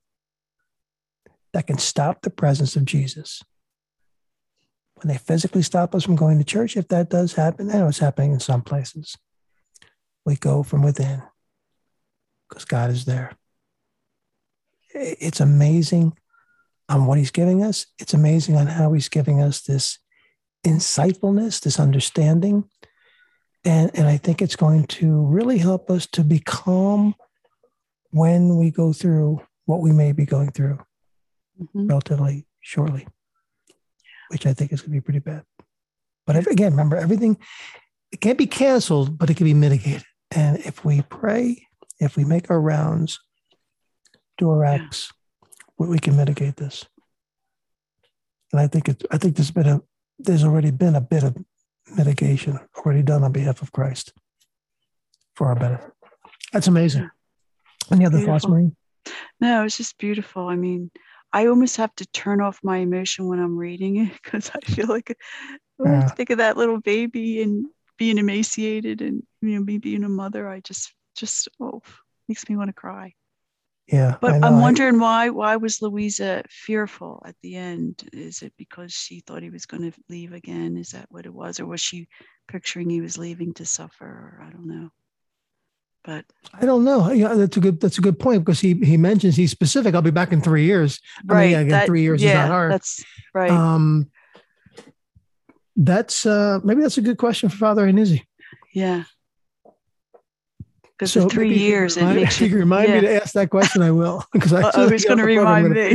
that can stop the presence of Jesus. When they physically stop us from going to church, if that does happen, I know it's happening in some places. We go from within because God is there. It's amazing on what he's giving us. It's amazing on how he's giving us this insightfulness, this understanding. And I think it's going to really help us to be calm when we go through what we may be going through relatively shortly, which I think is going to be pretty bad. But again, remember, everything, it can't be canceled, but it can be mitigated. And if we pray, if we make our rounds, do our acts, we can mitigate this. And I think there's already been a bit of mitigation already done on behalf of Christ for our benefit. That's amazing. Any other thoughts, Maureen? No, it's just beautiful. I mean, I almost have to turn off my emotion when I'm reading it, because I feel like I think of that little baby and being emaciated, and me being a mother. I just makes me want to cry. Yeah, but I'm wondering why was Louisa fearful at the end? Is it because she thought he was going to leave again? Is that what it was, or was she picturing he was leaving to suffer? Or I don't know. But I don't know. Yeah, that's a good point, because he mentions, he's specific. I'll be back in 3 years. Right. I mean, again, 3 years is not hard. That's right. That's maybe that's a good question for Father Iannuzzi. Yeah. Because the 3 years, it makes you. If you can remind me to ask that question, I will. Because who's going to remind me?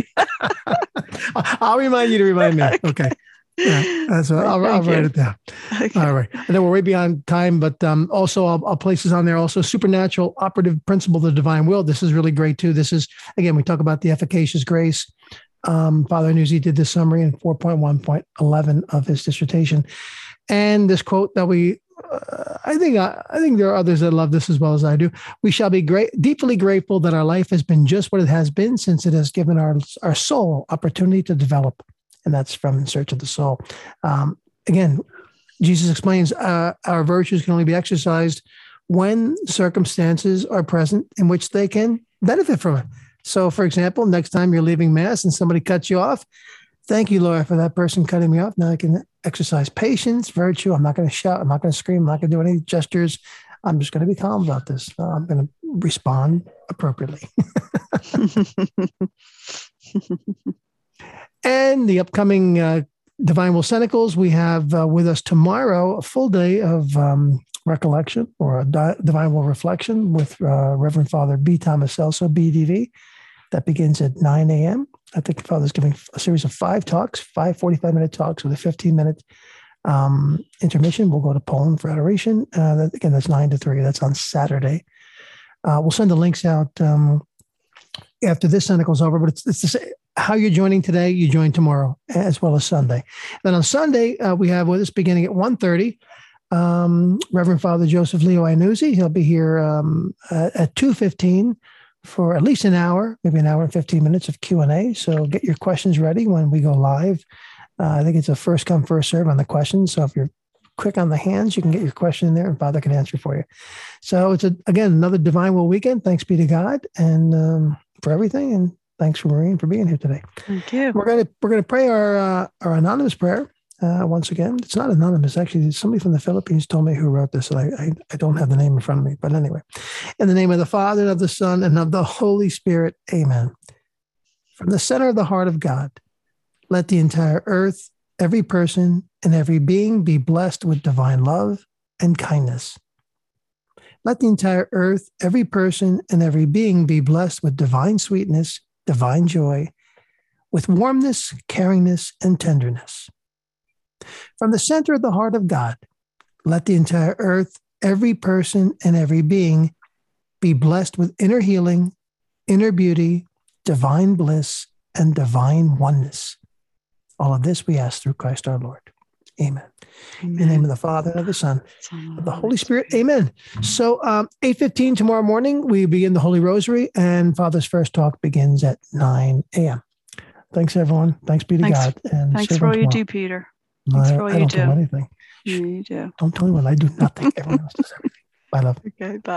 I'll remind you to remind me. Okay. Yeah, that's what, I'll write it down. Okay. All right. I know we're way beyond time, but also I'll place this on there. Also, supernatural operative principle of the divine will. This is really great too. This is, again, we talk about the efficacious grace. Father Iannuzzi did this summary in 4.1.11 of his dissertation, and this quote that we. I think there are others that love this as well as I do. We shall be deeply grateful that our life has been just what it has been, since it has given our soul opportunity to develop. And that's from In Search of the Soul. Again, Jesus explains our virtues can only be exercised when circumstances are present in which they can benefit from it. So, for example, next time you're leaving Mass and somebody cuts you off, thank you, Lord, for that person cutting me off. Now I can exercise patience, virtue. I'm not going to shout. I'm not going to scream. I'm not going to do any gestures. I'm just going to be calm about this. I'm going to respond appropriately. And the upcoming Divine Will Cenacles, we have with us tomorrow a full day of recollection, or a Divine Will Reflection with Reverend Father B. Thomas Celso, BDV. That begins at 9 a.m. I think Father's giving a series of 5 talks, 5 45-minute talks with a 15-minute intermission. We'll go to Poland for adoration. Again, that's 9 to 3. That's on Saturday. We'll send the links out after this Sunday goes over, but it's the how you're joining today, you join tomorrow, as well as Sunday. Then on Sunday, we have with us beginning at 1:30, Reverend Father Joseph Leo Iannuzzi. He'll be here at 2:15 for at least an hour, maybe an hour and 15 minutes of Q&A. So get your questions ready when we go live. I think it's a first come, first serve on the questions. So if you're quick on the hands, you can get your question in there and Father can answer for you. So it's, again, another Divine Will weekend. Thanks be to God and for everything. And thanks for Maureen for being here today. Thank you. We're gonna pray our anonymous prayer once again. It's not anonymous, actually. Somebody from the Philippines told me who wrote this, and I don't have the name in front of me. But anyway, in the name of the Father, and of the Son, and of the Holy Spirit, amen. From the center of the heart of God, let the entire earth, every person, and every being be blessed with divine love and kindness. Let the entire earth, every person, and every being be blessed with divine sweetness, divine joy, with warmness, caringness, and tenderness. From the center of the heart of God, let the entire earth, every person, and every being be blessed with inner healing, inner beauty, divine bliss, and divine oneness. All of this we ask through Christ our Lord. Amen. Amen. In the name of the Father, and of the Son, and of the Holy Spirit. Amen. So 8:15 tomorrow morning, we begin the Holy Rosary, and Father's first talk begins at 9 a.m. Thanks, everyone. Thanks be to God. And thanks for all you do, Peter. Thanks for all you do. I don't do anything. Yeah, you do. Don't tell anyone I do nothing. Everyone else does everything. Bye, love. Okay, bye.